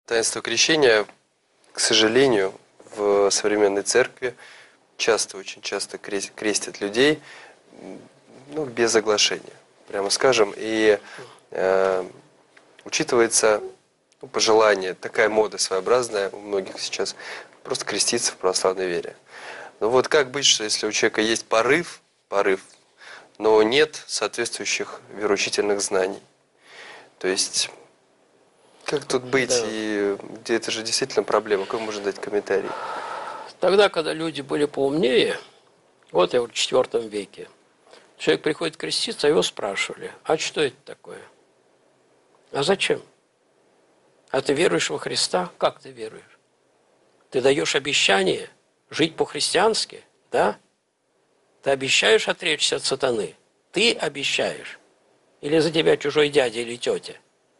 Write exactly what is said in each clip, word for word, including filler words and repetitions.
Таинство крещения, к сожалению, в современной церкви часто, очень часто крестят людей, ну, без оглашения, прямо скажем. И э, учитывается, ну, пожелание, такая мода своеобразная у многих сейчас, просто креститься в православной вере. Но вот как быть, что если у человека есть порыв, порыв, но нет соответствующих вероучительных знаний? То есть, как тут быть, да. И где это же действительно проблема? Как можно дать комментарий? Тогда, когда люди были поумнее, вот я в четвёртом веке, человек приходит креститься, а его спрашивали, а что это такое? А зачем? А ты веруешь во Христа? Как ты веруешь? Ты даешь обещание жить по-христиански, да? Ты обещаешь отречься от сатаны? Ты обещаешь? Или за тебя чужой дядя или тетя?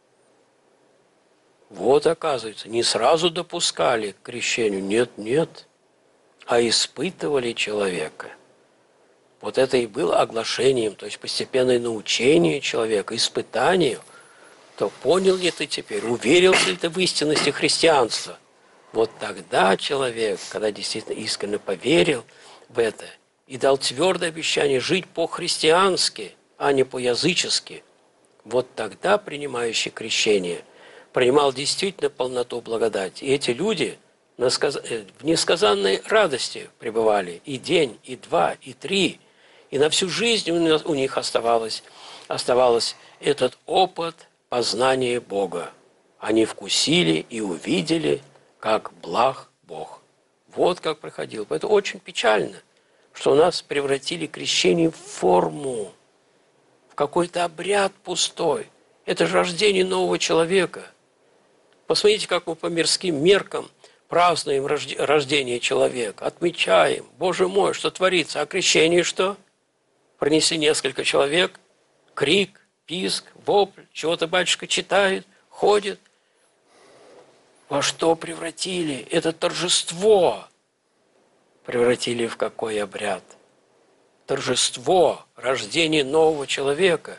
Вот, оказывается, не сразу допускали к крещению, нет, нет, а испытывали человека. Вот это и было оглашением, то есть постепенное научение человека, испытанию. То понял ли ты теперь, уверился ли ты в истинности христианства? Вот тогда человек, когда действительно искренне поверил в это и дал твердое обещание жить по-христиански, а не по-язычески, вот тогда принимающий крещение принимал действительно полноту благодати. И эти люди в несказанной радости пребывали и день, и два, и три. И на всю жизнь у них оставалось, оставалось этот опыт познания Бога. Они вкусили и увидели, как благ Бог. Вот как проходило. Поэтому очень печально, что у нас превратили крещение в форму, в какой-то обряд пустой. Это же рождение нового человека. Посмотрите, как мы по мирским меркам празднуем рождение человека, отмечаем. Боже мой, что творится? А крещение что? Пронесли несколько человек, крик, писк, вопль, чего-то батюшка читает, ходит. Во что превратили? Это торжество превратили в какой обряд? Торжество, рождение нового человека.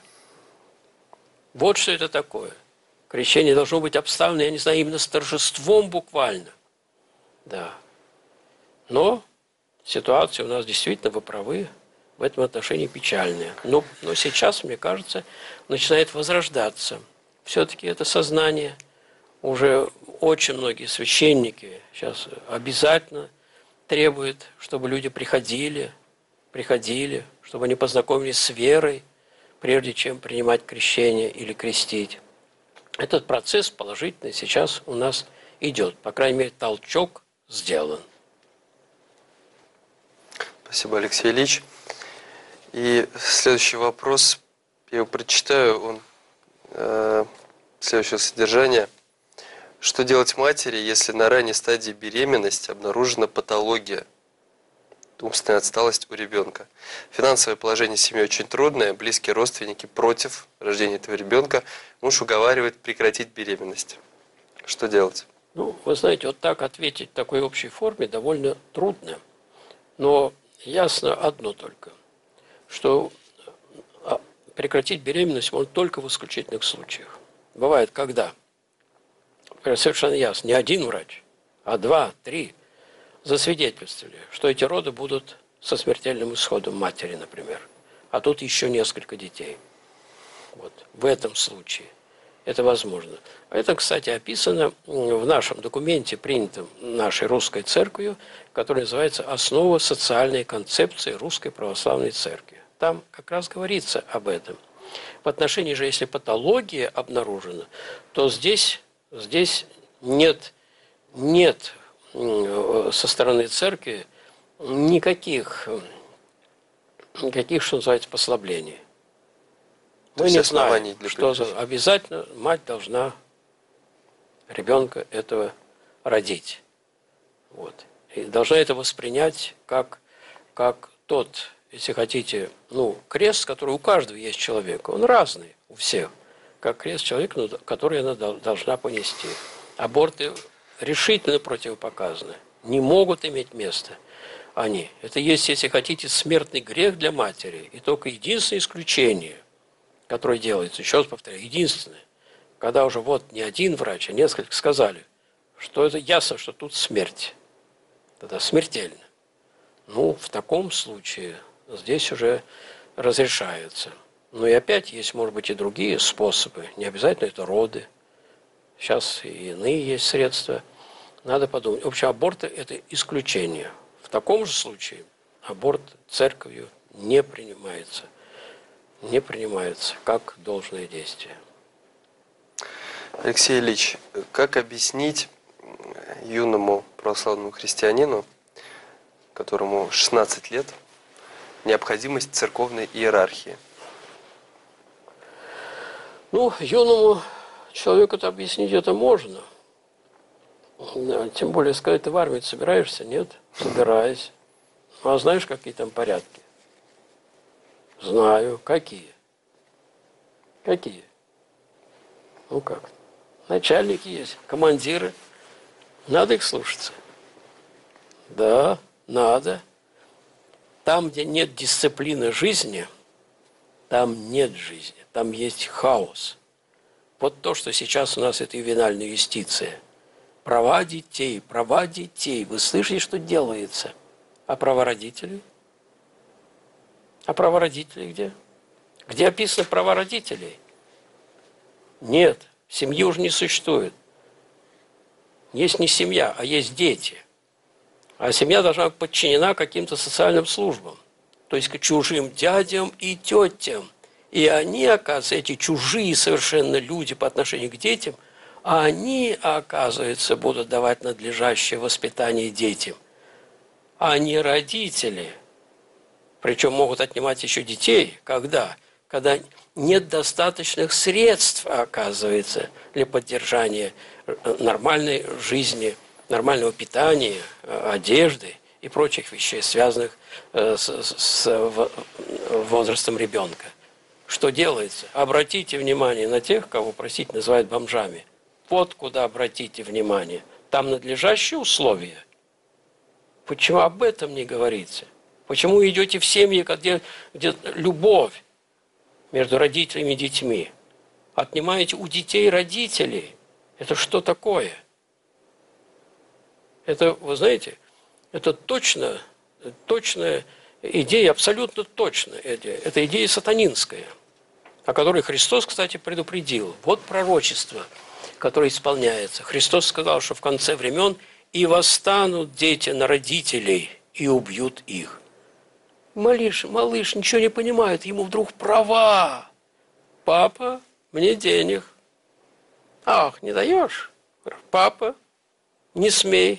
Вот что это такое. Крещение должно быть обставлено, я не знаю, именно с торжеством буквально. Да. Но ситуация у нас действительно, вы правы, в этом отношении печальная. Но, но сейчас, мне кажется, начинает возрождаться. Все-таки это сознание. Уже очень многие священники сейчас обязательно требуют, чтобы люди приходили, приходили, чтобы они познакомились с верой, прежде чем принимать крещение или крестить. Этот процесс положительный сейчас у нас идет. По крайней мере, толчок сделан. Спасибо, Алексей Ильич. И следующий вопрос, я его прочитаю, он э, следующего содержания. Что делать матери, если на ранней стадии беременности обнаружена патология, умственная отсталость у ребенка? Финансовое положение семьи очень трудное, близкие родственники против рождения этого ребенка, муж уговаривает прекратить беременность. Что делать? Ну, вы знаете, вот так ответить в такой общей форме довольно трудно. Но ясно одно только, что прекратить беременность можно только в исключительных случаях. Бывает, когда, совершенно ясно, не один врач, а два, три засвидетельствовали, что эти роды будут со смертельным исходом матери, например. А тут еще несколько детей. Вот. В этом случае это возможно. Это, кстати, описано в нашем документе, принятом нашей русской церковью, который называется «Основа социальной концепции Русской Православной Церкви». Там как раз говорится об этом. В отношении же, если патология обнаружена, то здесь, здесь нет, нет со стороны церкви никаких, никаких, что называется, послаблений. Мы не знаем, что за... обязательно мать должна ребенка этого родить. Вот. И должна это воспринять как, как тот, если хотите, ну, крест, который у каждого есть человека. Он разный у всех. Как крест человека, который она должна понести. Аборты решительно противопоказаны. Не могут иметь места они. Это есть, если хотите, смертный грех для матери. И только единственное исключение, которое делается, еще раз повторяю, единственное, когда уже вот не один врач, а несколько сказали, что это ясно, что тут смерть. Это смертельно. Ну, в таком случае здесь уже разрешается. Но и опять есть, может быть, и другие способы. Не обязательно это роды. Сейчас и иные есть средства. Надо подумать. В общем, аборты – это исключение. В таком же случае аборт церковью не принимается. Не принимается как должное действие. Алексей Ильич, как объяснить юному православному христианину, которому шестнадцать лет, необходимость церковной иерархии? Ну, юному человеку это объяснить это можно. Да, тем более сказать, ты в армию собираешься? Нет, собираюсь. Ну, а знаешь, какие там порядки? Знаю. Какие? Какие? Ну как? Начальники есть, командиры. Надо их слушаться. Да, надо. Там, где нет дисциплины жизни, там нет жизни. Там есть хаос. Вот то, что сейчас у нас это ювенальная юстиция. Права детей, права детей. Вы слышите, что делается? А права родителей? А права родителей где? Где описаны права родителей? Нет, семьи уже не существует. Есть не семья, а есть дети. А семья должна быть подчинена каким-то социальным службам. То есть к чужим дядям и тетям. И они, оказывается, эти чужие совершенно люди по отношению к детям, а они, оказывается, будут давать надлежащее воспитание детям. А не родители. Причем могут отнимать еще детей. Когда? Когда нет достаточных средств, оказывается, для поддержания нормальной жизни, нормального питания, одежды и прочих вещей, связанных с, с возрастом ребенка. Что делается? Обратите внимание на тех, кого, простите, называют бомжами. Вот куда обратите внимание. Там надлежащие условия. Почему об этом не говорится? Почему идете в семьи, где, где любовь между родителями и детьми? Отнимаете у детей родителей. Это что такое? Это, вы знаете, это точно, точная идея, абсолютно точная идея. Это идея сатанинская, о которой Христос, кстати, предупредил. Вот пророчество, которое исполняется. Христос сказал, что в конце времен и восстанут дети на родителей и убьют их. Малыш, малыш ничего не понимает, ему вдруг права. Папа, мне денег. Ах, не даешь? Папа, не смей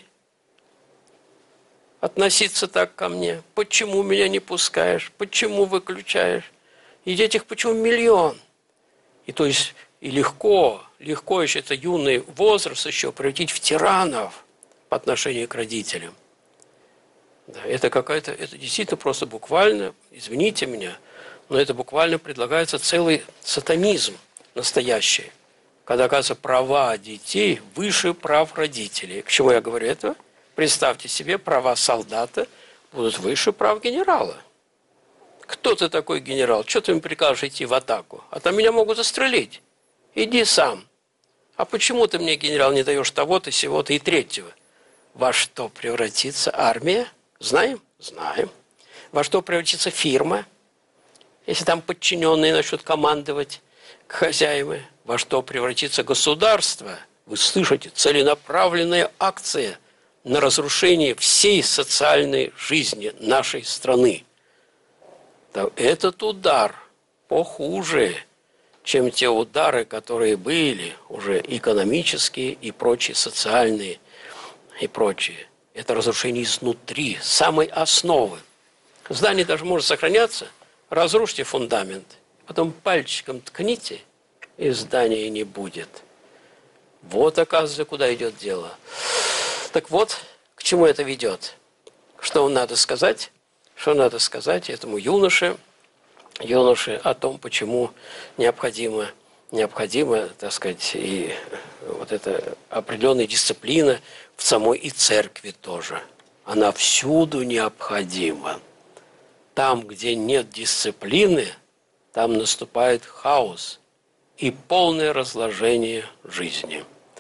относиться так ко мне. Почему меня не пускаешь? Почему выключаешь? И детей почему миллион? И то есть и легко, легко еще это юный возраст еще превратить в тиранов по отношению к родителям. Да, это какая-то, это действительно просто буквально, извините меня, но это буквально предлагается целый сатанизм настоящий, когда, оказывается, права детей выше прав родителей. К чему я говорю это? Представьте себе, права солдата будут выше прав генерала. Кто ты такой генерал? Что ты им прикажешь идти в атаку? А там меня могут застрелить. Иди сам. А почему ты мне, генерал, не даешь того-то, сего-то и третьего? Во что превратится армия? Знаем? Знаем. Во что превратится фирма? Если там подчиненные начнут командовать хозяевы. Во что превратится государство? Вы слышите, целенаправленная акция на разрушение всей социальной жизни нашей страны. Этот удар похуже, чем те удары, которые были уже экономические и прочие, социальные и прочие. Это разрушение изнутри, самой основы. Здание даже может сохраняться, разрушьте фундамент, потом пальчиком ткните, и здания не будет. Вот, оказывается, куда идет дело. Так вот, к чему это ведет? Что надо сказать? Что надо сказать этому юноше, юноше о том, почему необходимо, необходимо, так сказать, и вот эта определенная дисциплина в самой и церкви тоже. Она всюду необходима. Там, где нет дисциплины, там наступает хаос и полное разложение жизни.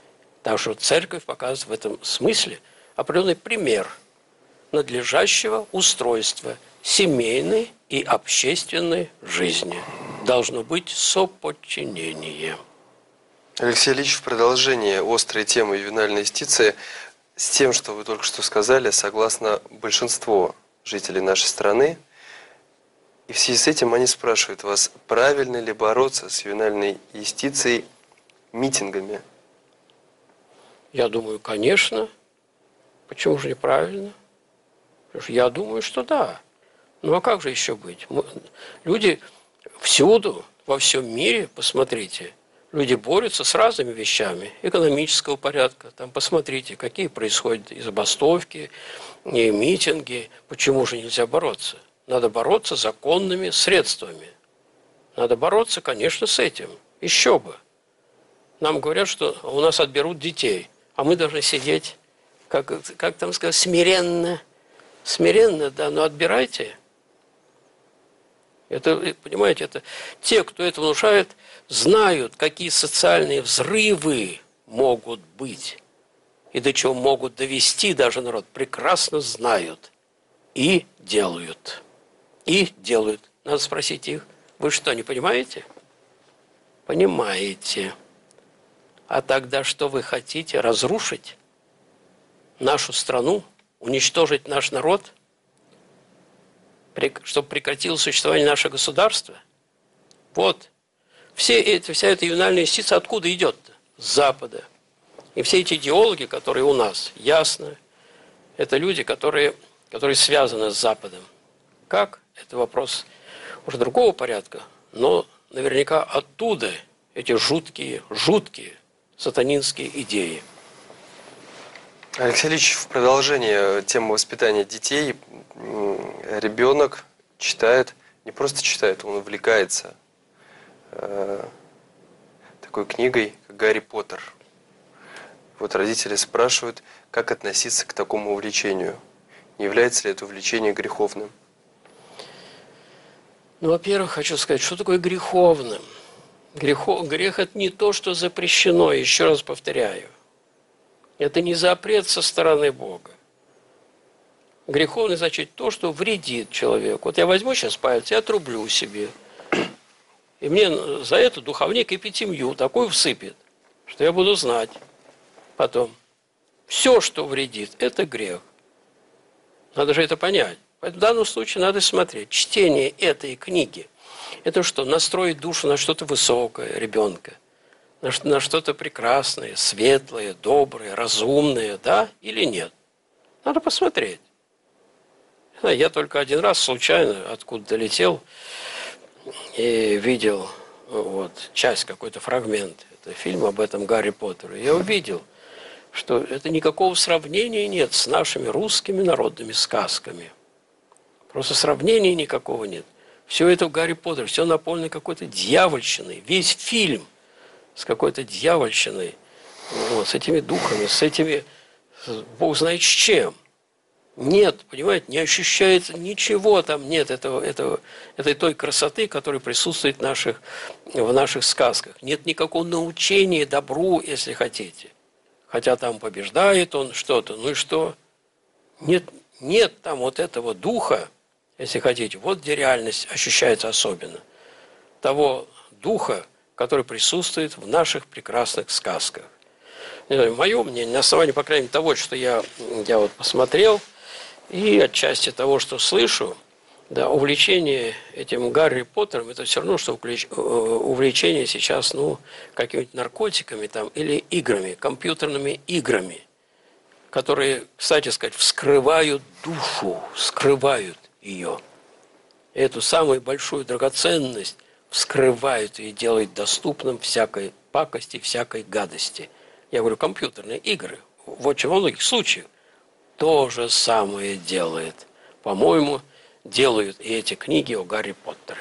Так что церковь показывает в этом смысле определенный пример надлежащего устройства семейной и общественной жизни. Должно быть соподчинение. Алексей Ильич, в продолжение острой темы ювенальной юстиции, с тем, что вы только что сказали, согласно большинство жителей нашей страны, и в связи с этим они спрашивают вас, правильно ли бороться с ювенальной юстицией митингами? Я думаю, конечно. Почему же неправильно? Потому что я думаю, что да. Ну а как же еще быть? Мы, люди всюду, во всем мире, посмотрите, люди борются с разными вещами экономического порядка. Там посмотрите, какие происходят и забастовки, и митинги. Почему же нельзя бороться? Надо бороться законными средствами. Надо бороться, конечно, с этим. Еще бы. Нам говорят, что у нас отберут детей, а мы должны сидеть, как, как там сказать, смиренно. Смиренно, да, но отбирайте. Это, понимаете, это те, кто это внушает, знают, какие социальные взрывы могут быть и до чего могут довести даже народ, прекрасно знают и делают. И делают. Надо спросить их, вы что, не понимаете? Понимаете. А тогда что вы хотите? Разрушить нашу страну? Уничтожить наш народ? Чтобы прекратило существование нашего государства? Вот. Все эти, вся эта ювенальная юстиция откуда идет-то? С Запада. И все эти идеологи, которые у нас, ясно, это люди, которые, которые связаны с Западом. Как? Это вопрос уже другого порядка, но наверняка оттуда эти жуткие, жуткие сатанинские идеи. Алексей Ильич, в продолжение темы воспитания детей, ребенок читает, не просто читает, он увлекается э, такой книгой, как «Гарри Поттер». Вот родители спрашивают, как относиться к такому увлечению. Не является ли это увлечение греховным? Ну, во-первых, хочу сказать, что такое греховным? Грехов, грех – это не то, что запрещено, еще раз повторяю. Это не запрет со стороны Бога. Греховный значит то, что вредит человеку. Вот я возьму сейчас палец и отрублю себе. И мне за это духовник эпитемью такую всыпет, что я буду знать потом. Все, что вредит, это грех. Надо же это понять. В данном случае надо смотреть. Чтение этой книги – это что? Настроить душу на что-то высокое ребенка, на, на что-то прекрасное, светлое, доброе, разумное, да или нет? Надо посмотреть. Я только один раз случайно откуда-то летел и видел вот, часть, какой-то фрагмент. Это фильм об этом Гарри Поттере. Я увидел, что это никакого сравнения нет с нашими русскими народными сказками. Просто сравнения никакого нет. Все это в Гарри Поттере, все наполнено какой-то дьявольщиной. Весь фильм с какой-то дьявольщиной, вот, с этими духами, с этими, бог знает с чем. Нет, понимаете, не ощущается ничего там, нет этого, этого, этой той красоты, которая присутствует в наших, в наших сказках. Нет никакого научения добру, если хотите. Хотя там побеждает он что-то, ну и что? Нет, нет там вот этого духа, если хотите, вот где реальность ощущается особенно. Того духа, который присутствует в наших прекрасных сказках. Мое мнение, на основании, по крайней мере, того, что я, я вот посмотрел, и отчасти того, что слышу, да, увлечение этим Гарри Поттером, это все равно, что увлечение сейчас, ну, какими-то наркотиками там, или играми, компьютерными играми, которые, кстати сказать, вскрывают душу, вскрывают ее. Эту самую большую драгоценность вскрывают и делают доступным всякой пакости, всякой гадости. Я говорю, компьютерные игры, в очень многих случаях, то же самое делает. По-моему, делают и эти книги о Гарри Поттере.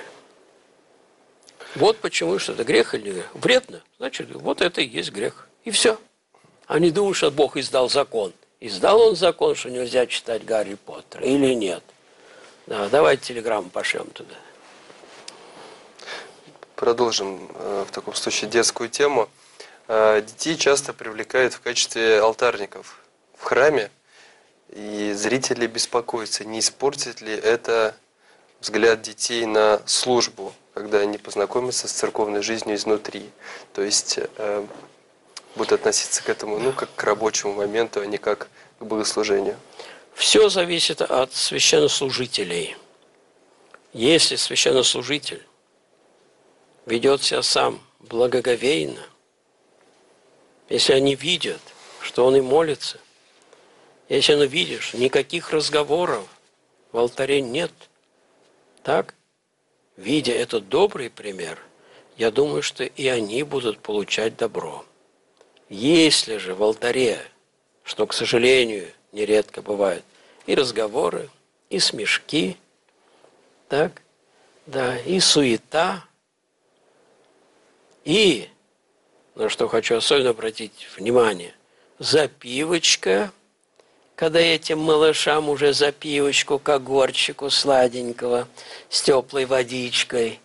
Вот почему, что это грех или вредно, значит, вот это и есть грех. И все. А не думаю, что Бог издал закон. Издал он закон, что нельзя читать Гарри Поттера или нет? Да, давайте телеграмму пошлем туда. Продолжим в таком случае детскую тему. А детей часто привлекают в качестве алтарников в храме, и зрители беспокоятся, не испортит ли это взгляд детей на службу, когда они познакомятся с церковной жизнью изнутри. То есть э, будут относиться к этому, ну, как к рабочему моменту, а не как к богослужению. Все зависит от священнослужителей. Если священнослужитель ведет себя сам благоговейно, если они видят, что он и молится, если он видишь, никаких разговоров в алтаре нет, так, видя этот добрый пример, я думаю, что и они будут получать добро. Если же в алтаре, что, к сожалению, нередко бывает, и разговоры, и смешки, так, да, и суета, и, на что хочу особенно обратить внимание, запивочка, когда этим малышам уже запивочку к огурчику сладенького с теплой водичкой,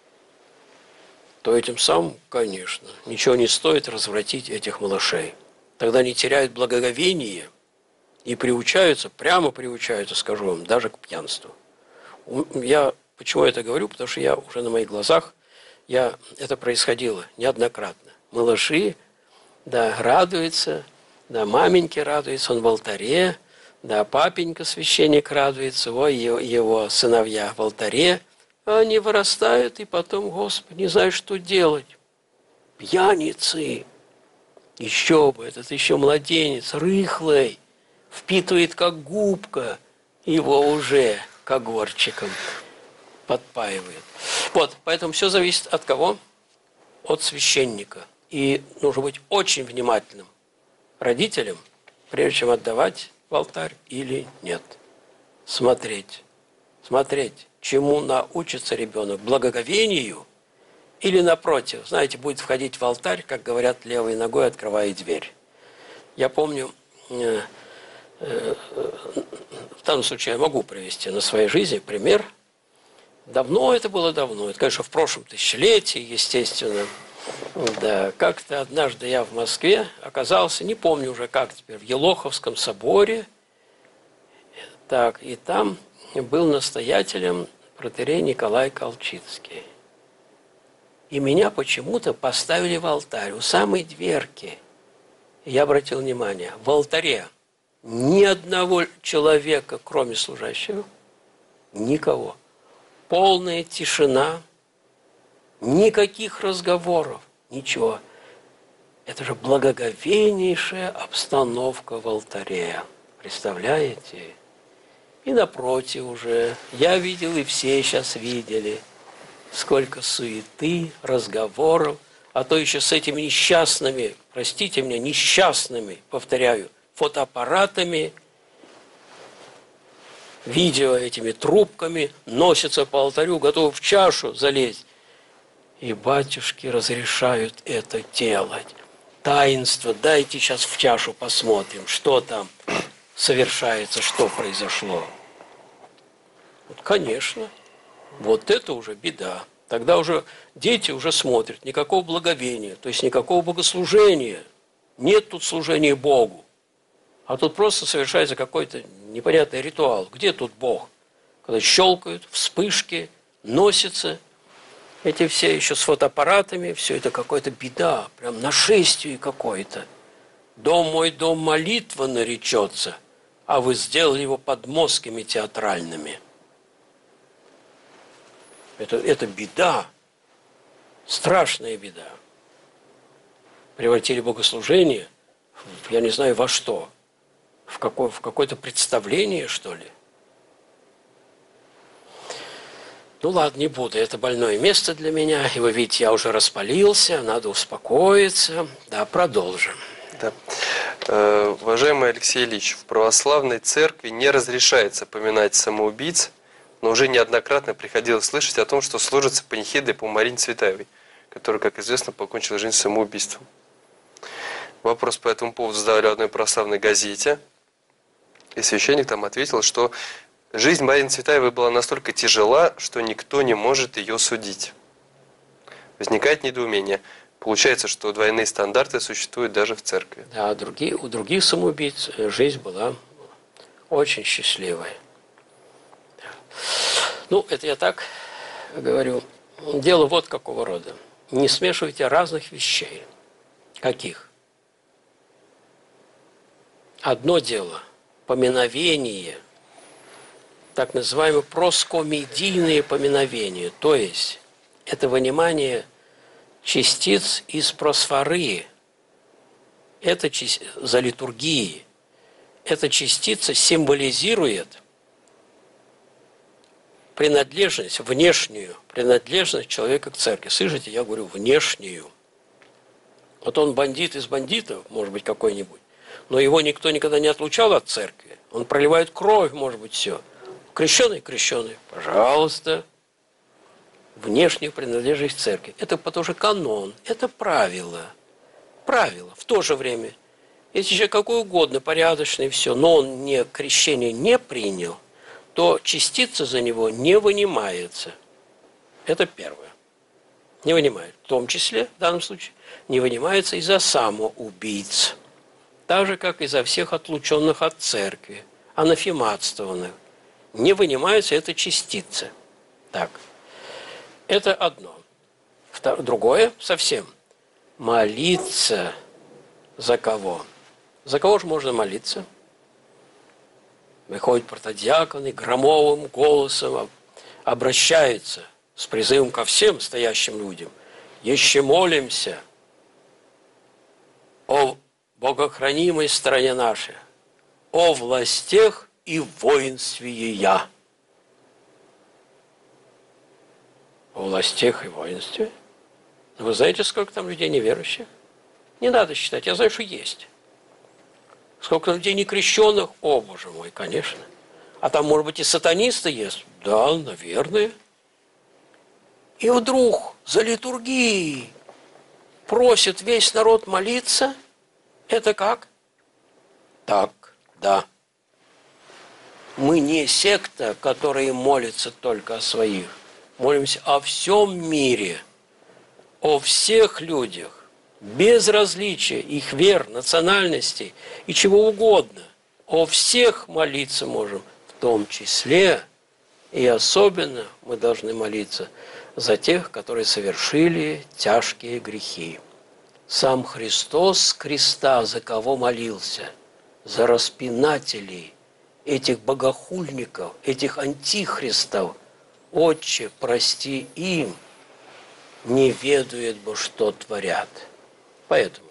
то этим самым, конечно, ничего не стоит развратить этих малышей. Тогда они теряют благоговение и приучаются, прямо приучаются, скажу вам, даже к пьянству. Я почему это говорю? Потому что я уже на моих глазах, я, это происходило неоднократно. Малыши, да, радуются, да, маменьке радуется, он в алтаре, да, папенька, священник, радуется, ой, его, его сыновья в алтаре, а они вырастают и потом, Господи, не знают, что делать. Пьяницы. Еще бы, этот еще младенец, рыхлый, впитывает как губка, его уже к огурчикам подпаивает. Вот, поэтому все зависит от кого? От священника. И нужно быть очень внимательным родителям, прежде чем отдавать в алтарь или нет. Смотреть, смотреть, чему научится ребенок, благоговению или напротив, знаете, будет входить в алтарь, как говорят, левой ногой открывая дверь. Я помню, э, э, в данном случае я могу привести на своей жизни пример. Давно это было давно, это, конечно, в прошлом тысячелетии, естественно. Да, как-то однажды я в Москве оказался, не помню уже как теперь, в Елоховском соборе. Так, и там был настоятелем протоиерей Николай Колчицкий. И меня почему-то поставили в алтарь, у самой дверки. И я обратил внимание, в алтаре ни одного человека, кроме служащего, никого. Полная тишина, никаких разговоров, ничего. Это же благоговейнейшая обстановка в алтаре. Представляете? И напротив уже, я видел, и все сейчас видели, сколько суеты, разговоров, а то еще с этими несчастными, простите меня, несчастными, повторяю, фотоаппаратами, видео этими трубками, носятся по алтарю, готовы в чашу залезть. И батюшки разрешают это делать. Таинство, дайте сейчас в чашу посмотрим, что там совершается, что произошло. Вот, конечно, вот это уже беда. Тогда уже дети уже смотрят, никакого благовения, то есть никакого богослужения. Нет тут служения Богу. А тут просто совершается какой-то непонятный ритуал. Где тут Бог? Когда щелкают, вспышки, носятся. Эти все еще с фотоаппаратами, все это какая-то беда, прям нашествие какое-то. Дом мой, дом молитва наречется, а вы сделали его подмостками театральными. Это, это беда, страшная беда. Превратили богослужение, я не знаю во что, в, какое, в какое-то представление, что ли. Ну ладно, не буду, это больное место для меня. И вы видите, я уже распалился, надо успокоиться. Да, продолжим. Да. Э, уважаемый Алексей Ильич, в православной церкви не разрешается поминать самоубийц, но уже неоднократно приходилось слышать о том, что служатся панихиды по Марине Цветаевой, которая, как известно, покончила жизнь самоубийством. Вопрос по этому поводу задали одной православной газете, и священник там ответил, что жизнь Марины Цветаевой была настолько тяжела, что никто не может ее судить. Возникает недоумение. Получается, что двойные стандарты существуют даже в церкви. Да, другие, у других самоубийц жизнь была очень счастливой. Ну, это я так говорю. Дело вот какого рода. Не смешивайте разных вещей. Каких? Одно дело – поминовение, так называемые проскомедийные поминовения, то есть это вынимание частиц из просфоры, это за литургией. Эта частица символизирует принадлежность, внешнюю принадлежность человека к церкви. Слышите, я говорю внешнюю. Вот он бандит из бандитов, может быть, какой-нибудь, но его никто никогда не отлучал от церкви. Он проливает кровь, может быть, все. Крещеный, крещеный, пожалуйста. Внешнюю принадлежность церкви. Это тоже канон, это правило. Правило. В то же время, если человек какой угодно, порядочный, все, но он не, крещение не принял, то частица за него не вынимается. Это первое. Не вынимает. В том числе, в данном случае, не вынимается и за самоубийц. Так же, как и за всех отлученных от церкви, анафематствованных. Не вынимается эта частица. Так. Это одно. Второе, другое совсем. Молиться за кого? За кого же можно молиться? Выходят протодиаконы, громовым голосом обращаются с призывом ко всем стоящим людям. Еще молимся о богохранимой стране нашей, о властях и воинстве я. О властях и воинстве? Вы знаете, сколько там людей неверующих? Не надо считать, я знаю, что есть. Сколько людей некрещенных? О, Боже мой, конечно. А там, может быть, и сатанисты есть? Да, наверное. И вдруг за литургией просит весь народ молиться. Это как? Так, да. Мы не секта, которая молится только о своих. Молимся о всем мире, о всех людях. Без различия их вер, национальностей и чего угодно. О всех молиться можем, в том числе и особенно мы должны молиться за тех, которые совершили тяжкие грехи. Сам Христос с креста за кого молился? За распинателей, этих богохульников, этих антихристов. Отче, прости им, не ведают бы, что творят. Поэтому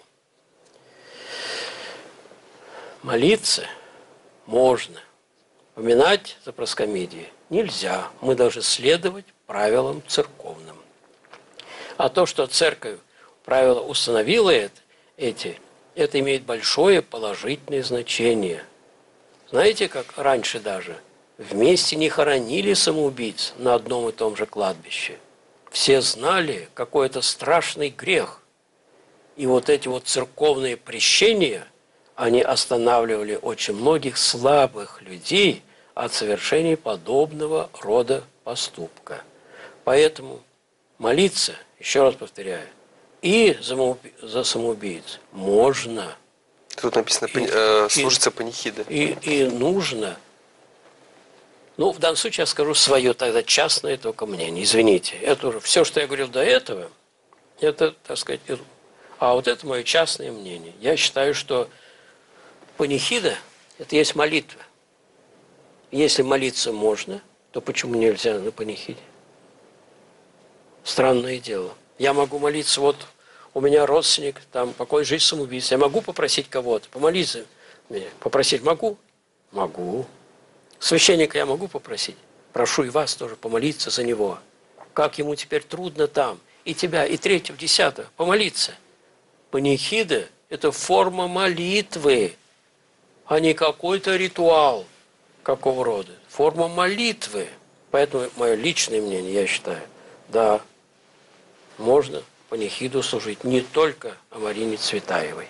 молиться можно, поминать за проскомидии нельзя. Мы должны следовать правилам церковным. А то, что церковь правила установила это, эти, это имеет большое положительное значение. Знаете, как раньше даже вместе не хоронили самоубийц на одном и том же кладбище. Все знали, какой это страшный грех. И вот эти вот церковные прещения, они останавливали очень многих слабых людей от совершения подобного рода поступка. Поэтому молиться, еще раз повторяю, и за самоубийц можно. Тут написано, и, э, служится панихида. И, и нужно. Ну, в данном случае я скажу свое тогда частное только мнение. Извините. Это уже все, что я говорил до этого, это, так сказать, а вот это мое частное мнение. Я считаю, что панихида – это есть молитва. Если молиться можно, то почему нельзя на панихиде? Странное дело. Я могу молиться, вот у меня родственник, там, покой жизнь самоубийца. Я могу попросить кого-то, помолись за меня. Попросить могу? Могу. Священника я могу попросить? Прошу и вас тоже помолиться за него. Как ему теперь трудно там. И тебя, и третьего, десятого. Помолиться. Панихида – это форма молитвы, а не какой-то ритуал какого рода. Форма молитвы. Поэтому мое личное мнение, я считаю, да, можно панихиду служить не только о Марине Цветаевой.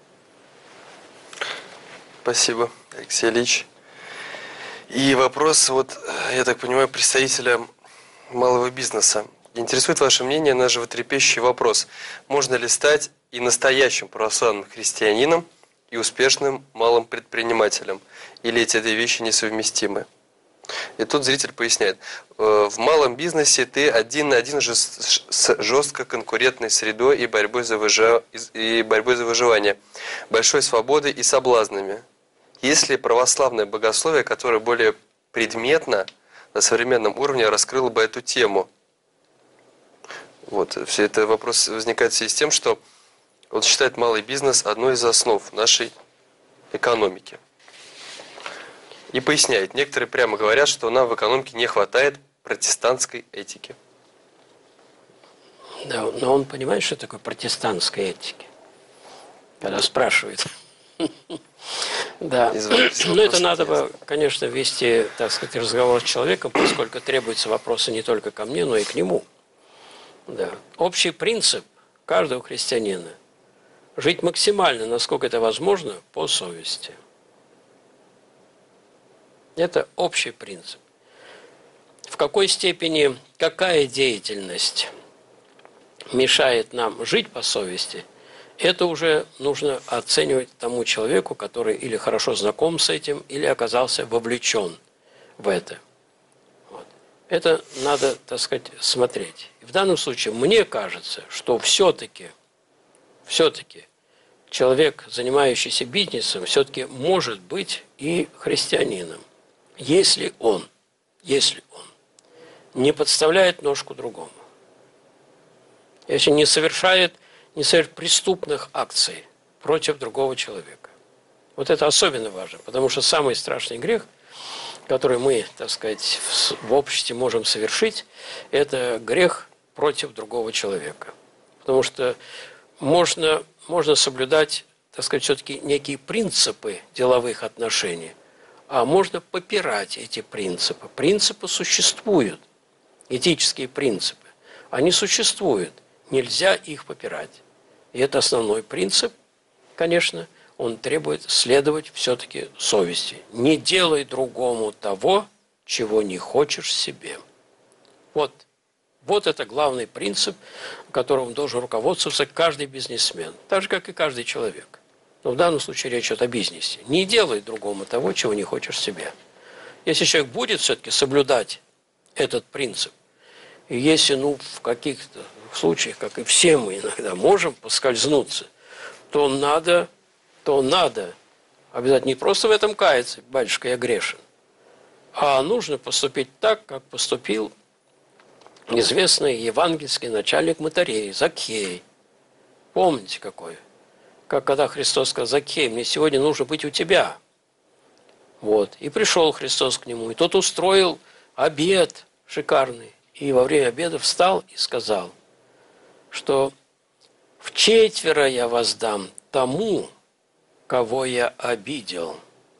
Спасибо, Алексей Ильич. И вопрос, вот, я так понимаю, представителям малого бизнеса. Интересует ваше мнение на животрепещущий вопрос. Можно ли стать и настоящим православным христианином, и успешным малым предпринимателем? Или эти две вещи несовместимы? И тут зритель поясняет. В малом бизнесе ты один на один с жестко конкурентной средой и борьбой за, выжив... и борьбой за выживание, большой свободой и соблазнами. Есть ли православное богословие, которое более предметно на современном уровне раскрыло бы эту тему? Вот, все это вопрос возникает в связи с тем, что он считает малый бизнес одной из основ нашей экономики. И поясняет, некоторые прямо говорят, что нам в экономике не хватает протестантской этики. Да, но он понимает, что такое протестантская этика, когда спрашивает. Да, но это надо бы, конечно, вести, так сказать, разговор с человеком, поскольку требуются вопросы не только ко мне, но и к нему. Да. Общий принцип каждого христианина – жить максимально, насколько это возможно, по совести. Это общий принцип. В какой степени, какая деятельность мешает нам жить по совести, это уже нужно оценивать тому человеку, который или хорошо знаком с этим, или оказался вовлечен в это. Вот. Это надо, так сказать, смотреть. В данном случае мне кажется, что все-таки, все-таки человек, занимающийся бизнесом, все-таки может быть и христианином, если он, если он не подставляет ножку другому, если не совершает, не совершает преступных акций против другого человека. Вот это особенно важно, потому что самый страшный грех, который мы, так сказать, в обществе можем совершить, это грех против другого человека. Потому что можно, можно соблюдать, так сказать, все-таки некие принципы деловых отношений, а можно попирать эти принципы. Принципы существуют, этические принципы. Они существуют, нельзя их попирать. И это основной принцип, конечно, он требует следовать все-таки совести. Не делай другому того, чего не хочешь себе. Вот. Вот это главный принцип, которым должен руководствоваться каждый бизнесмен, так же, как и каждый человек. Но в данном случае речь идет о бизнесе. Не делай другому того, чего не хочешь себе. Если человек будет все-таки соблюдать этот принцип, и если, ну, в каких-то случаях, как и все мы иногда можем поскользнуться, то надо, то надо обязательно не просто в этом каяться, батюшка, я грешен, а нужно поступить так, как поступил известный евангельский начальник мытарей, Закхей. Помните какой? Как когда Христос сказал: Закхей, мне сегодня нужно быть у тебя. Вот. И пришел Христос к нему, и тот устроил обед шикарный. И во время обеда встал и сказал, что вчетверо я воздам тому, кого я обидел,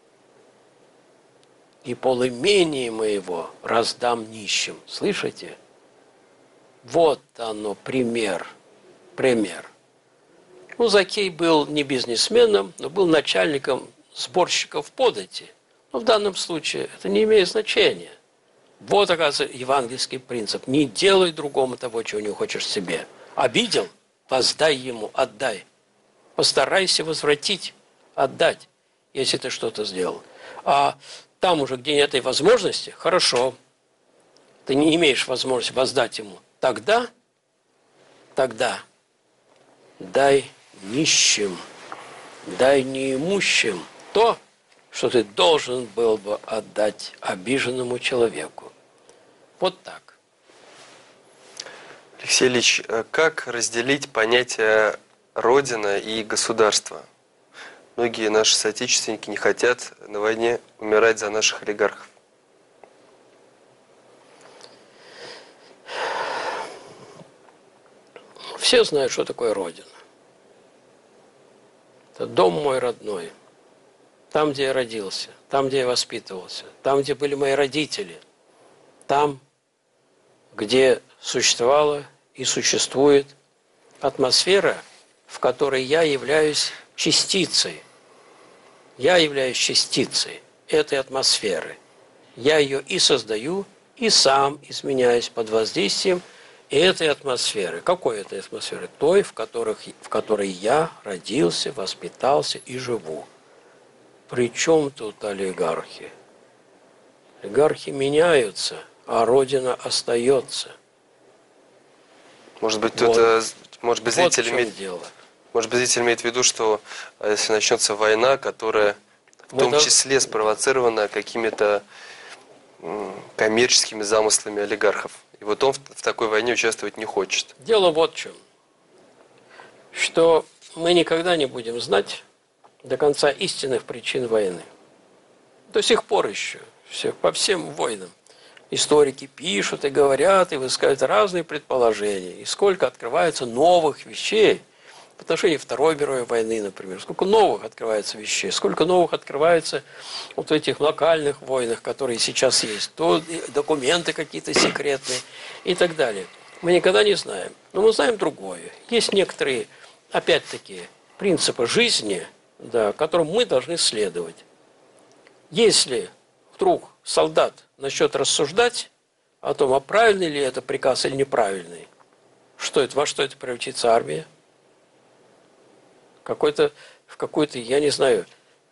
и полымение моего раздам нищим. Слышите? Вот оно, пример, пример. Ну, Закхей был не бизнесменом, но был начальником сборщиков подати. Но в данном случае это не имеет значения. Вот, оказывается, евангельский принцип. Не делай другому того, чего не хочешь себе. Обидел? Воздай ему, отдай. Постарайся возвратить, отдать, если ты что-то сделал. А там уже, где нет этой возможности, хорошо, ты не имеешь возможности воздать ему. Тогда, тогда дай нищим, дай неимущим то, что ты должен был бы отдать обиженному человеку. Вот так. Алексей Ильич, как разделить понятия Родина и государство? Многие наши соотечественники не хотят на войне умирать за наших олигархов. Все знают, что такое Родина. Это дом мой родной. Там, где я родился, там, где я воспитывался, там, где были мои родители, там, где существовала и существует атмосфера, в которой я являюсь частицей. Я являюсь частицей этой атмосферы. Я ее и создаю, и сам изменяюсь под воздействием И этой атмосферы, какой этой атмосферы? Той, в, которых, в которой я родился, воспитался и живу. Причем тут олигархи? Олигархи меняются, а Родина остается. Может быть, тут, Вот. может быть, Вот зритель в чем имеет, дело. может быть, зритель имеет в виду, что если начнется война, которая в Мы том дол- числе спровоцирована какими-то м, коммерческими замыслами олигархов. И вот он в, в такой войне участвовать не хочет. Дело вот в чем. Что мы никогда не будем знать до конца истинных причин войны. До сих пор еще, все, по всем войнам. Историки пишут и говорят, и высказывают разные предположения. И сколько открывается новых вещей в отношении Второй мировой войны, например. Сколько новых открывается вещей, сколько новых открывается вот в этих локальных войнах, которые сейчас есть. То документы какие-то секретные и так далее. Мы никогда не знаем. Но мы знаем другое. Есть некоторые, опять-таки, принципы жизни, да, которым мы должны следовать. Если вдруг солдат начнет рассуждать о том, а правильный ли это приказ или неправильный, что это, во что это превратится армия? Какой-то, в какую-то, я не знаю,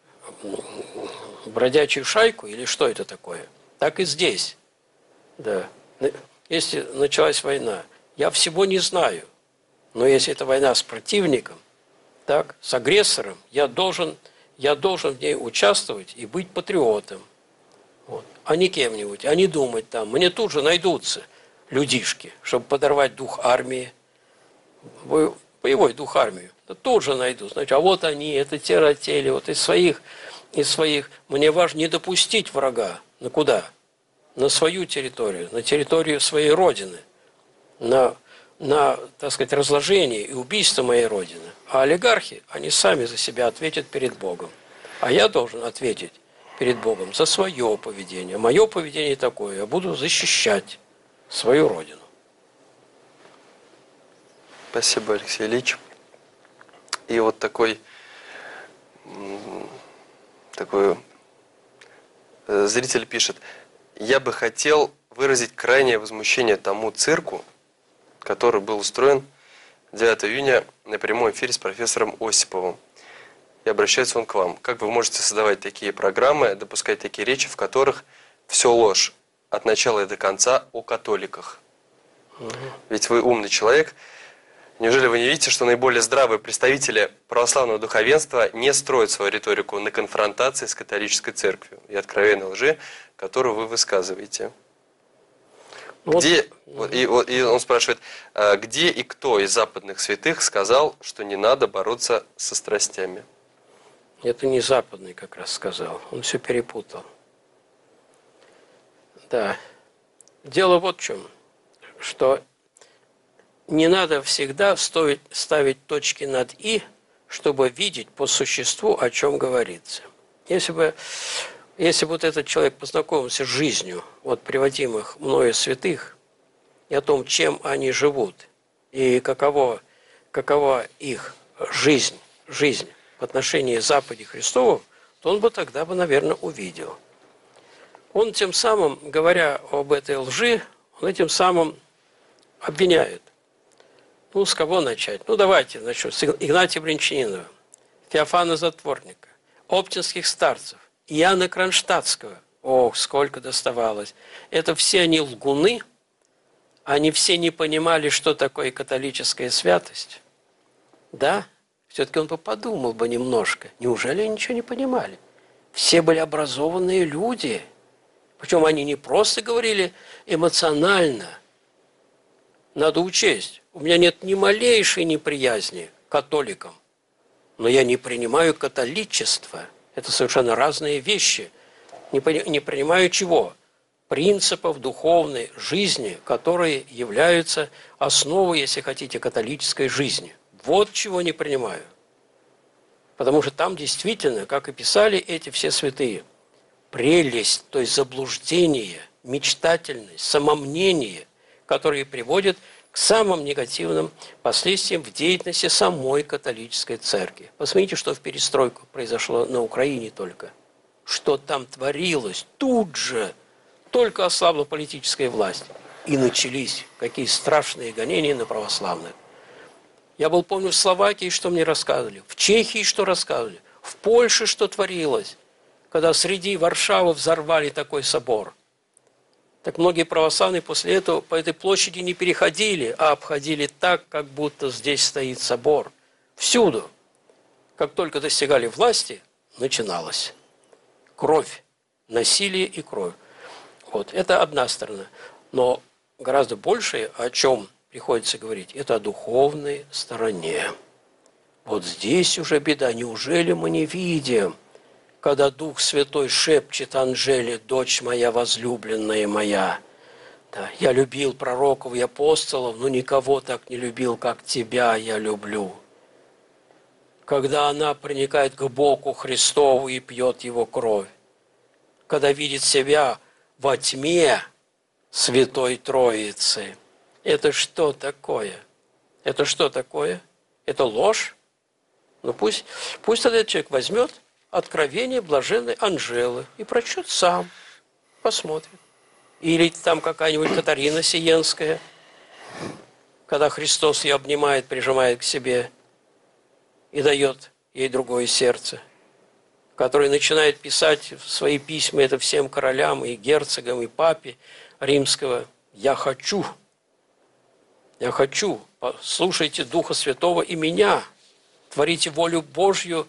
бродячую шайку или что это такое? Так и здесь. Да. Если началась война, я всего не знаю, но если это война с противником, так, с агрессором, я должен, я должен в ней участвовать и быть патриотом. Вот. А не кем-нибудь, а не думать там. Мне тут же найдутся людишки, чтобы подорвать дух армии, боевой дух армии. Да тут же найдут. Значит, а вот они, это те ротели, вот из своих, из своих. Мне важно не допустить врага. На куда? На свою территорию, на территорию своей родины, на, на, так сказать, разложение и убийство моей родины. А олигархи, они сами за себя ответят перед Богом. А я должен ответить перед Богом за свое поведение. Мое поведение такое. Я буду защищать свою родину. Спасибо, Алексей Ильич. И вот такой, такой зритель пишет: я бы хотел выразить крайнее возмущение тому цирку, который был устроен девятого июня на прямом эфире с профессором Осиповым. И обращается он к вам. Как вы можете создавать такие программы, допускать такие речи, в которых все ложь от начала и до конца о католиках? Угу. Ведь вы умный человек. Неужели вы не видите, что наиболее здравые представители православного духовенства не строят свою риторику на конфронтации с католической церковью и откровенной лжи, которую вы высказываете? Вот. Где, и, и он спрашивает, где и кто из западных святых сказал, что не надо бороться со страстями? Это не западный как раз сказал, он все перепутал. Да. Дело вот в чем, что не надо всегда ставить, ставить точки над «и», чтобы видеть по существу, о чем говорится. Если бы, если бы вот этот человек познакомился с жизнью вот приводимых мною святых и о том, чем они живут, и каково, какова их жизнь, жизнь в отношении заповедей Христовых, то он бы тогда бы, наверное, увидел. Он тем самым, говоря об этой лжи, он этим самым обвиняет. Ну, с кого начать? Ну, давайте начнем с Игнатия Брянчанинова, Феофана Затворника, оптинских старцев, Иоанна Кронштадтского. Ох, сколько доставалось. Это все они лгуны, они все не понимали, что такое католическая святость. Да? Все-таки он бы подумал бы немножко. Неужели они ничего не понимали? Все были образованные люди. Причем они не просто говорили эмоционально. Надо учесть. У меня нет ни малейшей неприязни к католикам. Но я не принимаю католичество. Это совершенно разные вещи. Не, не принимаю чего? Принципов духовной жизни, которые являются основой, если хотите, католической жизни. Вот чего не принимаю. Потому что там действительно, как и писали эти все святые, прелесть, то есть заблуждение, мечтательность, самомнение, которые приводят к самым негативным последствиям в деятельности самой католической церкви. Посмотрите, что в перестройку произошло на Украине только. Что там творилось тут же. Только ослабла политическая власть. И начались какие страшные гонения на православных. Я был, помню, в Словакии, что мне рассказывали, в Чехии, что рассказывали, в Польше, что творилось, когда среди Варшавы взорвали такой собор. Так многие православные после этого по этой площади не переходили, а обходили так, как будто здесь стоит собор. Всюду. Как только достигали власти, начиналось. Кровь, насилие и кровь. Вот, это одна сторона. Но гораздо больше, о чем приходится говорить, это о духовной стороне. Вот здесь уже беда. Неужели мы не видим, когда Дух Святой шепчет Анжеле: «Дочь моя возлюбленная моя». Да, я любил пророков и апостолов, но никого так не любил, как тебя я люблю. Когда она проникает к Богу Христову и пьет Его кровь. Когда видит себя во тьме Святой Троицы. Это что такое? Это что такое? Это ложь? Ну пусть, пусть тогда этот человек возьмет откровение блаженной Анжелы и прочтет сам, посмотрит. Или там какая-нибудь Катарина Сиенская, когда Христос ее обнимает, прижимает к себе и дает ей другое сердце, который начинает писать свои письма это всем королям и герцогам и папе римского: «Я хочу, я хочу, слушайте Духа Святого и меня, творите волю Божью,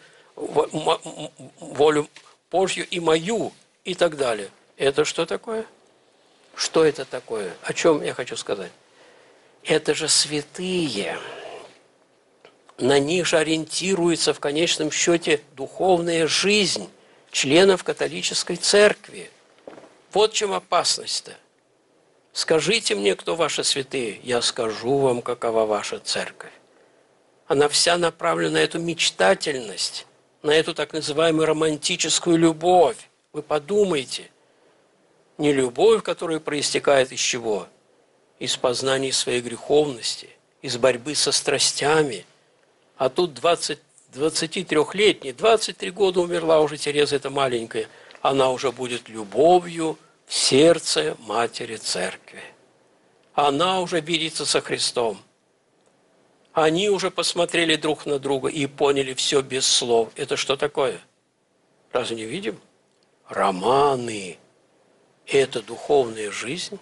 волю Божью и мою», и так далее. Это что такое? Что это такое? О чем я хочу сказать? Это же святые. На них же ориентируется в конечном счете духовная жизнь членов католической церкви. Вот в чем опасность-то. Скажите мне, кто ваши святые, я скажу вам, какова ваша церковь. Она вся направлена на эту мечтательность, на эту так называемую романтическую любовь. Вы подумайте. Не любовь, которая проистекает из чего? Из познания своей греховности, из борьбы со страстями. А тут двадцать, двадцатитрёхлетняя, двадцать три года умерла уже Тереза эта маленькая. Она уже будет любовью в сердце Матери Церкви. Она уже видится со Христом. Они уже посмотрели друг на друга и поняли все без слов. Это что такое? Разве не видим? Романы. Это духовная жизнь.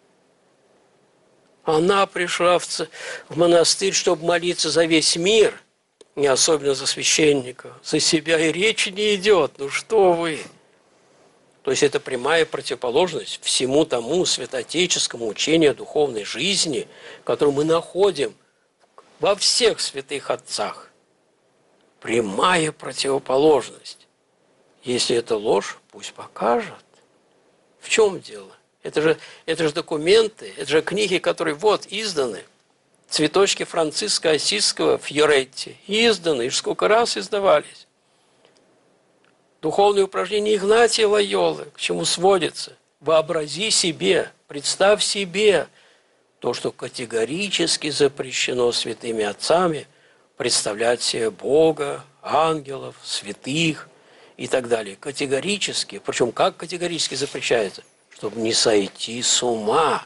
Она пришла в, ц... в монастырь, чтобы молиться за весь мир, не особенно за священника, за себя и речи не идет. Ну что вы? То есть это прямая противоположность всему тому святоотеческому учению духовной жизни, которое мы находим во всех святых отцах. Прямая противоположность. Если это ложь, пусть покажет. В чем дело? Это же, это же документы, это же книги, которые вот изданы. Цветочки Франциска Осиского в Фьоретти изданы, и сколько раз издавались. Духовные упражнения Игнатия Лойолы, к чему сводится? Вообрази себе, представь себе то, что категорически запрещено святыми отцами представлять себе Бога, ангелов, святых и так далее. Категорически, причем как категорически запрещается? Чтобы не сойти с ума.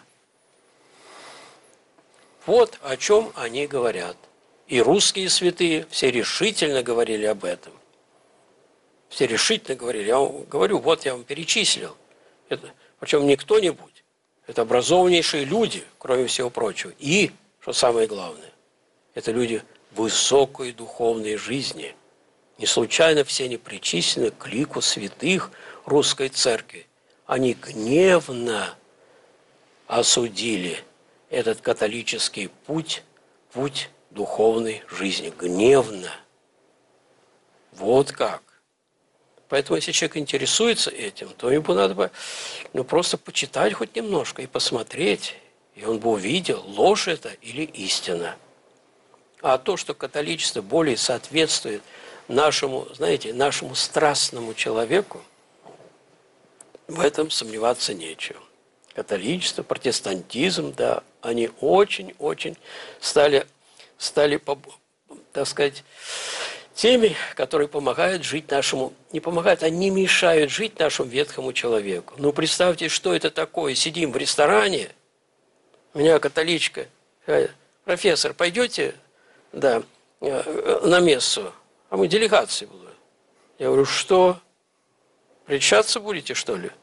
Вот о чем они говорят. И русские святые все решительно говорили об этом. Все решительно говорили. Я вам говорю, вот я вам перечислил. Это, причем не кто-нибудь. Это образованнейшие люди, кроме всего прочего. И, что самое главное, это люди высокой духовной жизни. Не случайно все они причислены к лику святых русской церкви. Они гневно осудили этот католический путь, путь духовной жизни. Гневно. Вот как. Поэтому, если человек интересуется этим, то ему надо ну, просто почитать хоть немножко и посмотреть, и он бы увидел, ложь это или истина. А то, что католичество более соответствует нашему, знаете, нашему страстному человеку, в этом сомневаться нечего. Католичество, протестантизм, да, они очень-очень стали, стали, так сказать, теми, которые помогают жить нашему, не помогают, они мешают жить нашему ветхому человеку. Ну, представьте, что это такое. Сидим в ресторане, Меня католичка, говорит: профессор, пойдете, да, на мессу? А мы делегацией были. Я говорю: что? Причащаться будете, что ли?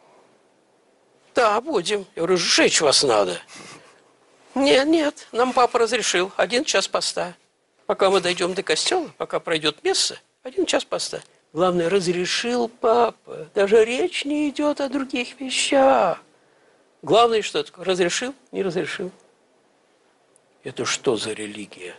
Да, будем. Я говорю: сжечь вас надо. Нет, нет, нам папа разрешил. Один час поста. Пока мы дойдем до костела, пока пройдет месса, один час поста. Главное, разрешил папа. Даже речь не идет о других вещах. Главное, что такое? Разрешил, не разрешил. Это что за религия?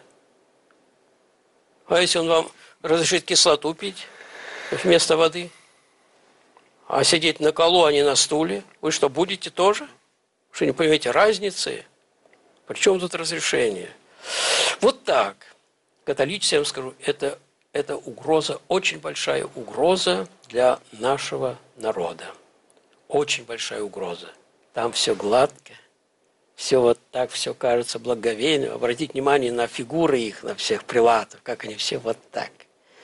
А если он вам разрешит кислоту пить вместо воды? А сидеть на колу, а не на стуле? Вы что, будете тоже? Вы что, не понимаете разницы? Причем тут разрешение? Вот так. Католичество, я вам скажу, это, это угроза, очень большая угроза для нашего народа. Очень большая угроза. Там все гладко, все вот так, все кажется благоговейным. Обратите внимание на фигуры их, на всех прилатов, как они все вот так.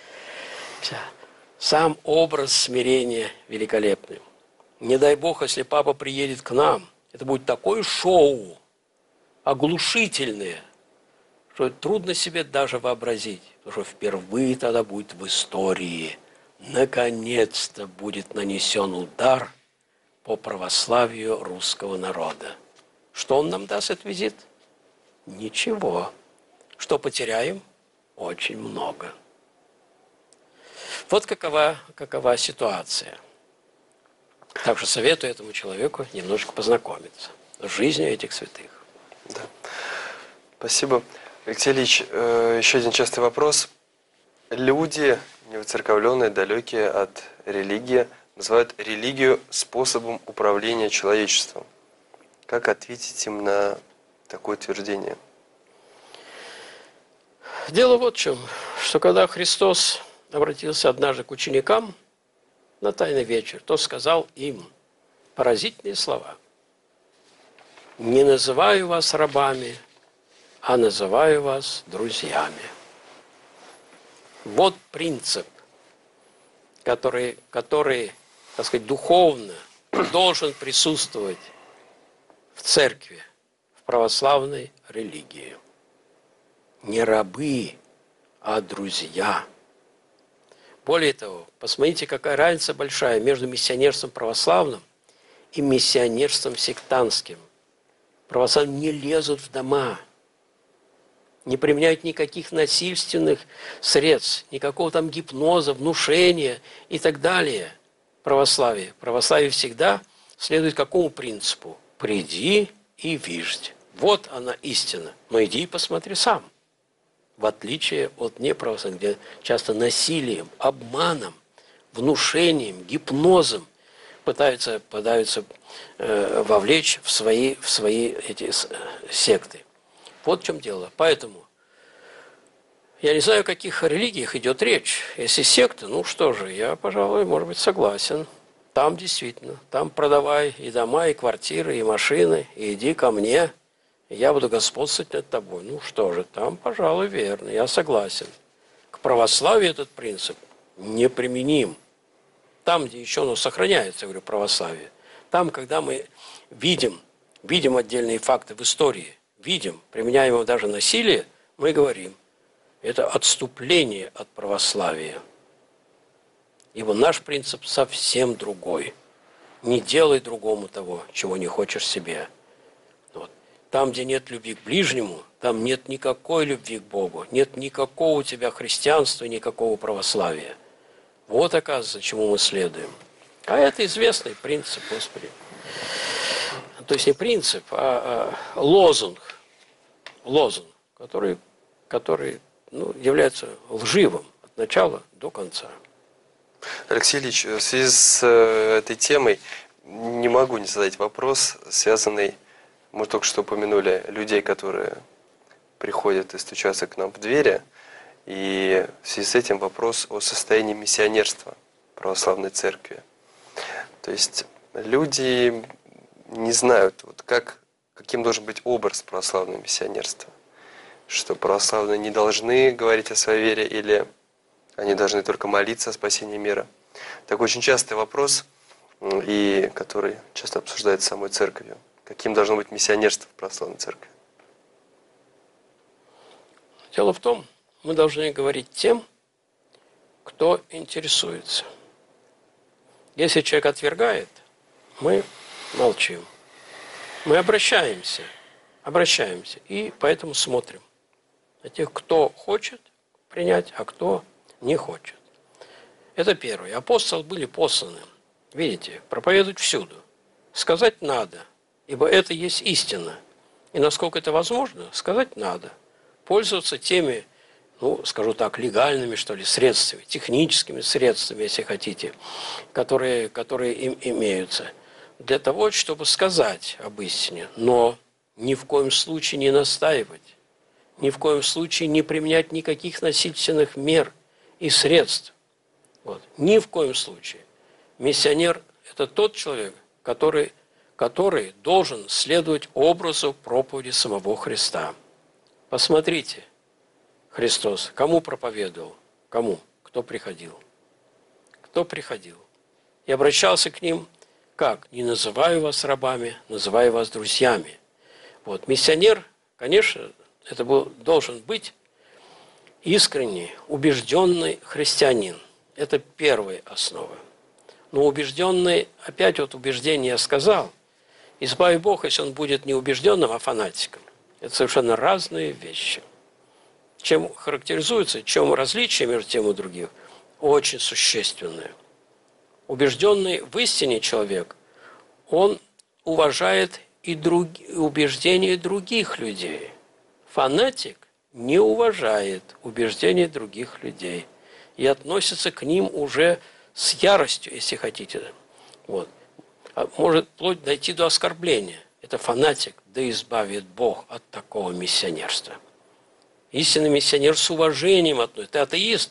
Сам образ смирения великолепный. Не дай Бог, если папа приедет к нам, это будет такое шоу, оглушительное, что трудно себе даже вообразить. Потому что впервые тогда будет в истории, наконец-то будет нанесен удар по православию русского народа. Что он нам даст, этот визит? Ничего. Что потеряем? Очень много. Вот какова, какова ситуация. Так что советую этому человеку немножко познакомиться с жизнью этих святых. Да. Спасибо. Алексей Ильич, еще один частый вопрос. Люди, невоцерковленные, далекие от религии, называют религию способом управления человечеством. Как ответить им на такое утверждение? Дело вот в чем, что когда Христос обратился однажды к ученикам на Тайный вечер, то сказал им поразительные слова. «Не называю вас рабами, а называю вас друзьями». Вот принцип, который, который, так сказать, духовно должен присутствовать в церкви, в православной религии. Не рабы, а друзья. Более того, посмотрите, какая разница большая между миссионерством православным и миссионерством сектантским. Православные не лезут в дома, не применяют никаких насильственных средств, никакого там гипноза, внушения и так далее. Православие. Православие всегда следует какому принципу? Приди и виждь. Вот она истина. Но иди и посмотри сам. В отличие от неправославия, где часто насилием, обманом, внушением, гипнозом пытаются, пытаются э, вовлечь в свои, в свои эти секты. Вот в чем дело. Поэтому я не знаю, о каких религиях идет речь. Если секты, ну что же, я, пожалуй, может быть, согласен. Там действительно, там продавай и дома, и квартиры, и машины, и иди ко мне, и я буду господствовать над тобой. Ну что же, там, пожалуй, верно, я согласен. К православию этот принцип неприменим. Там, где еще оно сохраняется, я говорю, православие. Там, когда мы видим, видим отдельные факты в истории, видим, применяем даже насилие, мы говорим, это отступление от православия. Ибо наш принцип совсем другой. Не делай другому того, чего не хочешь себе. Вот. Там, где нет любви к ближнему, там нет никакой любви к Богу, нет никакого у тебя христианства, никакого православия. Вот, оказывается, чему мы следуем. А это известный принцип, Господи. То есть не принцип, а, а лозунг, лозунг, который, который ну, является лживым от начала до конца. Алексей Ильич, в связи с этой темой не могу не задать вопрос, связанный, мы только что упомянули людей, которые приходят и стучатся к нам в двери, и в связи с этим вопрос о состоянии миссионерства православной церкви. То есть люди не знают, вот как, каким должен быть образ православного миссионерства, что православные не должны говорить о своей вере или они должны только молиться о спасении мира. Такой очень частый вопрос, и который часто обсуждается самой церковью. Каким должно быть миссионерство в православной церкви? Дело в том, мы должны говорить тем, кто интересуется. Если человек отвергает, мы молчим. Мы обращаемся, обращаемся, и поэтому смотрим на тех, кто хочет принять, а кто не хочет. Это первое. Апостолы были посланы, видите, проповедовать всюду. Сказать надо, ибо это есть истина. И насколько это возможно, сказать надо. Пользоваться теми, ну, скажу так, легальными, что ли, средствами, техническими средствами, если хотите, которые, которые им имеются, для того, чтобы сказать об истине, но ни в коем случае не настаивать, ни в коем случае не применять никаких насильственных мер и средств. Вот. Ни в коем случае. Миссионер – это тот человек, который, который должен следовать образу проповеди самого Христа. Посмотрите, Христос кому проповедовал? Кому? Кто приходил? Кто приходил? И обращался к ним как? Не называю вас рабами, называю вас друзьями. Вот. Миссионер, конечно, это был, должен быть искренний, убежденный христианин. Это первая основа. Но убежденный, опять вот убеждение я сказал, избави Бог, если он будет не убежденным, а фанатиком. Это совершенно разные вещи. Чем характеризуется, чем различие между тем и другим, очень существенное. Убежденный в истине человек, он уважает и друг, убеждения других людей. Фанатик не уважает убеждения других людей и относится к ним уже с яростью, если хотите. Вот. Может вплоть дойти до оскорбления. Это фанатик, да избавит Бог от такого миссионерства. Истинный миссионер с уважением относится. Ты атеист?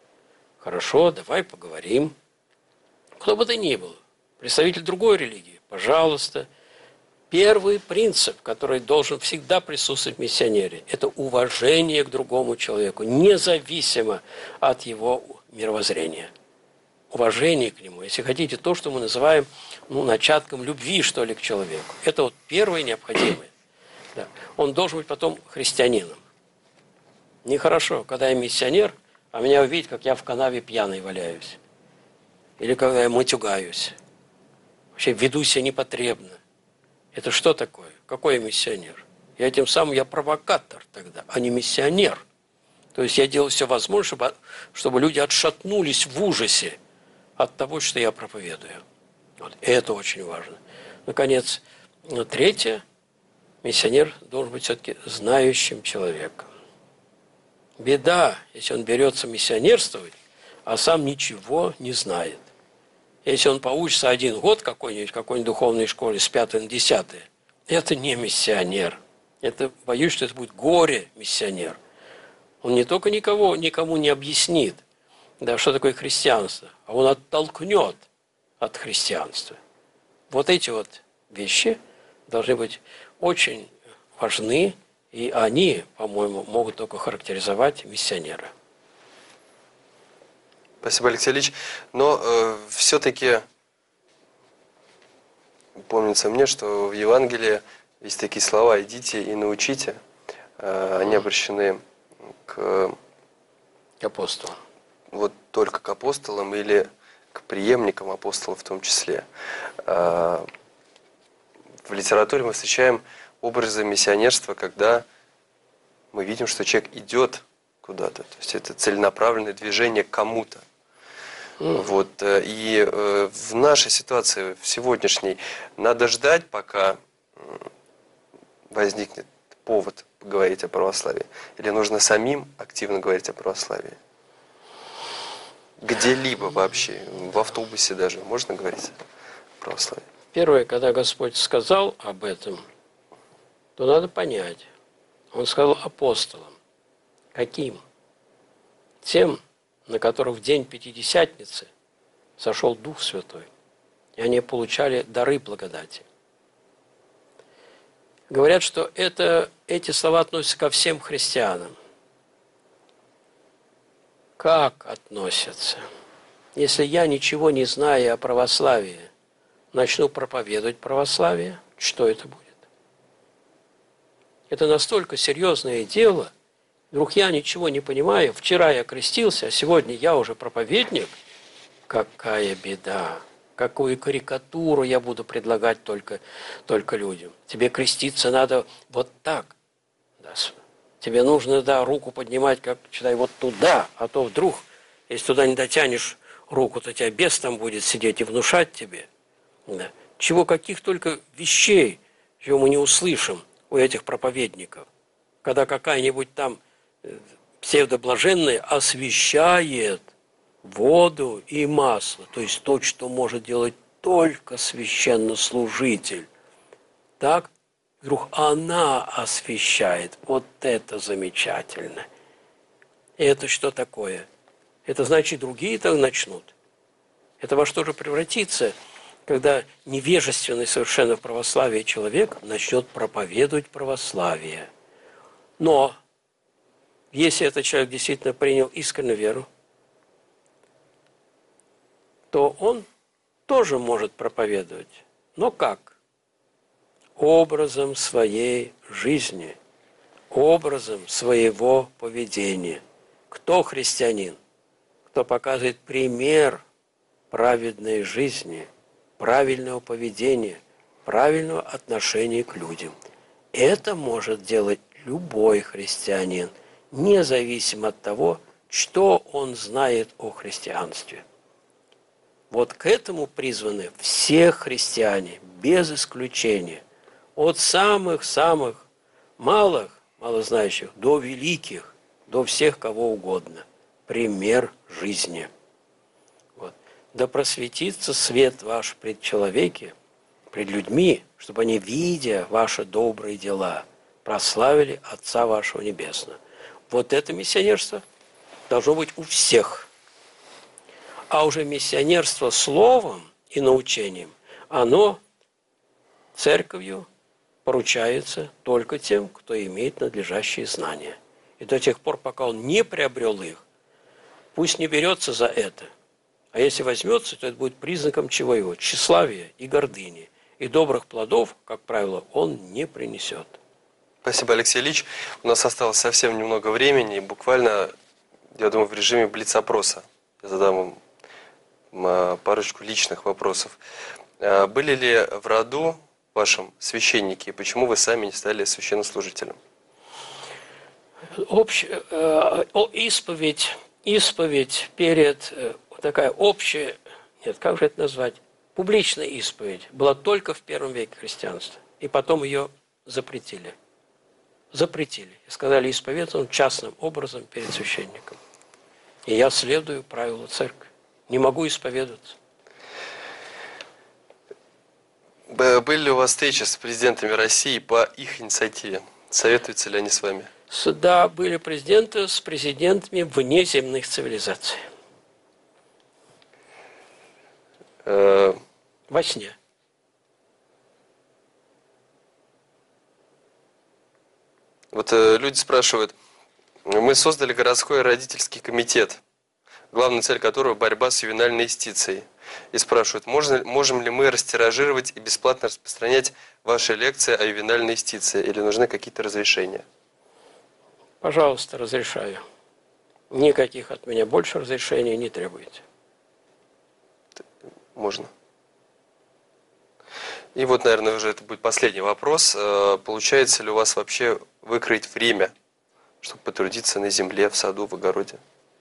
Хорошо, давай поговорим. Кто бы ты ни был, представитель другой религии, пожалуйста. Первый принцип, который должен всегда присутствовать в миссионере, это уважение к другому человеку, независимо от его мировоззрения. Уважение к нему, если хотите, то, что мы называем ну, начатком любви, что ли, к человеку. Это вот первое необходимое. Да. Он должен быть потом христианином. Нехорошо, когда я миссионер, а меня увидеть, как я в канаве пьяный валяюсь. Или когда я матюгаюсь. Вообще веду себя непотребно. Это что такое? Какой я миссионер? Я тем самым, я провокатор тогда, а не миссионер. То есть я делаю все возможное, чтобы, чтобы люди отшатнулись в ужасе от того, что я проповедую. Вот. И это очень важно. Наконец, третье. Миссионер должен быть все-таки знающим человеком. Беда, если он берется миссионерствовать, а сам ничего не знает. Если он поучится один год какой-нибудь, какой-нибудь духовной школе с пятой на десятое, это не миссионер. Это, боюсь, что это будет горе-миссионер. Он не только никого, никому не объяснит, да, что такое христианство, а он оттолкнет от христианства. Вот эти вот вещи должны быть очень важны, и они, по-моему, могут только характеризовать миссионера. Спасибо, Алексей Ильич. Но э, все-таки помнится мне, что в Евангелии есть такие слова: «Идите и научите». Э, они обращены к апостолам. Вот только к апостолам или к преемникам апостолов в том числе. Э, в литературе мы встречаем образы миссионерства, когда мы видим, что человек идет куда-то. То есть это целенаправленное движение к кому-то. Mm. Вот. И в нашей ситуации, в сегодняшней, надо ждать, пока возникнет повод поговорить о православии. Или нужно самим активно говорить о православии? Где-либо вообще, в автобусе даже, можно говорить о православии? Первое, когда Господь сказал об этом, то надо понять. Он сказал апостолам. Каким? Тем, на которых в день Пятидесятницы сошел Дух Святой. И они получали дары благодати. Говорят, что это, эти слова относятся ко всем христианам. Как относятся? Если я, ничего не зная о православии, начну проповедовать православие, что это будет. Это настолько серьезное дело. Вдруг я ничего не понимаю. Вчера я крестился, а сегодня я уже проповедник. Какая беда. Какую карикатуру я буду предлагать только, только людям. Тебе креститься надо вот так. Да. Тебе нужно, да, руку поднимать, как, читай, вот туда. А то вдруг, если туда не дотянешь руку, то тебя бес там будет сидеть и внушать тебе. Да. Чего, каких только вещей, чего мы не услышим у этих проповедников. Когда какая-нибудь там псевдоблаженная освящает воду и масло, то есть то, что может делать только священнослужитель. Так, вдруг она освящает. Вот это замечательно. И это что такое? Это значит, другие так начнут. Это во что же превратится, когда невежественный совершенно в православии человек начнет проповедовать православие. Но если этот человек действительно принял искреннюю веру, то он тоже может проповедовать. Но как? Образом своей жизни, образом своего поведения. Кто христианин? Кто показывает пример праведной жизни, правильного поведения, правильного отношения к людям. Это может делать любой христианин, независимо от того, что он знает о христианстве. Вот к этому призваны все христиане, без исключения. От самых-самых малых, малознающих, до великих, до всех кого угодно. Пример жизни. Вот. Да просветится свет ваш пред человеке, пред людьми, чтобы они, видя ваши добрые дела, прославили Отца вашего Небесного. Вот это миссионерство должно быть у всех. А уже миссионерство словом и научением, оно церковью поручается только тем, кто имеет надлежащие знания. И до тех пор, пока он не приобрел их, пусть не берется за это. А если возьмется, то это будет признаком чего его? Тщеславия и гордыни. И добрых плодов, как правило, он не принесет. Спасибо, Алексей Ильич. У нас осталось совсем немного времени. И буквально, я думаю, в режиме блиц-опроса я задам вам парочку личных вопросов. Были ли в роду вашем священники, и почему вы сами не стали священнослужителем? Общ, э, исповедь, исповедь перед, э, такая общая, нет, как же это назвать, публичная исповедь была только в первом веке христианства. И потом ее запретили. Запретили. И сказали, исповедоваться частным образом перед священником. И я следую правилу церкви. Не могу исповедоваться. Были ли у вас встречи с президентами России по их инициативе? Советуются ли они с вами? Да, были президенты с президентами внеземных цивилизаций. Э... Во сне. Вот э, люди спрашивают, мы создали городской родительский комитет, главная цель которого борьба с ювенальной юстицией. И спрашивают, можно, можем ли мы растиражировать и бесплатно распространять ваши лекции о ювенальной юстиции, или нужны какие-то разрешения? Пожалуйста, разрешаю. Никаких от меня больше разрешений не требуете. Можно. И вот, наверное, уже это будет последний вопрос. Получается ли у вас вообще выкроить время, чтобы потрудиться на земле, в саду, в огороде?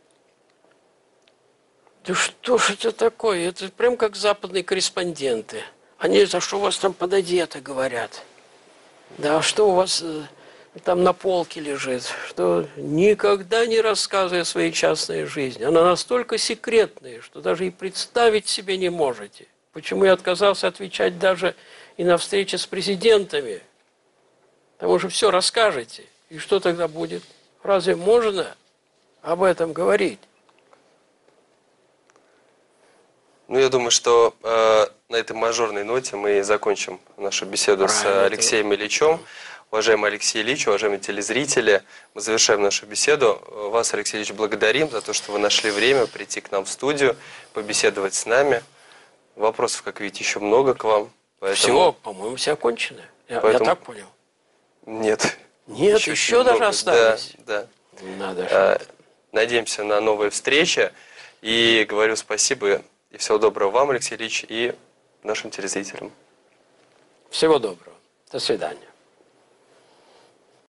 Да что ж это такое? Это прям как западные корреспонденты. Они, за что у вас там пододето, говорят. Да, что у вас там на полке лежит, что никогда не рассказывая о своей частной жизни. Она настолько секретная, что даже и представить себе не можете. Почему я отказался отвечать даже и на встрече с президентами? Потому что все расскажете. И что тогда будет? Разве можно об этом говорить? Ну, я думаю, что э, на этой мажорной ноте мы закончим нашу беседу Правильно, с Алексеем это... Ильичем. Уважаемый Алексей Ильич, уважаемые телезрители, мы завершаем нашу беседу. Вас, Алексей Ильич, благодарим за то, что вы нашли время прийти к нам в студию, побеседовать с нами. Вопросов, как видите, еще много к вам. Поэтому... Все, по-моему, все окончено. Я, Поэтому... я так понял. Нет. Нет, еще, еще даже много. осталось. Да, да. Надо А, же. надеемся на новые встречи. И говорю спасибо и всего доброго вам, Алексей Ильич, и нашим телезрителям. Всего доброго. До свидания.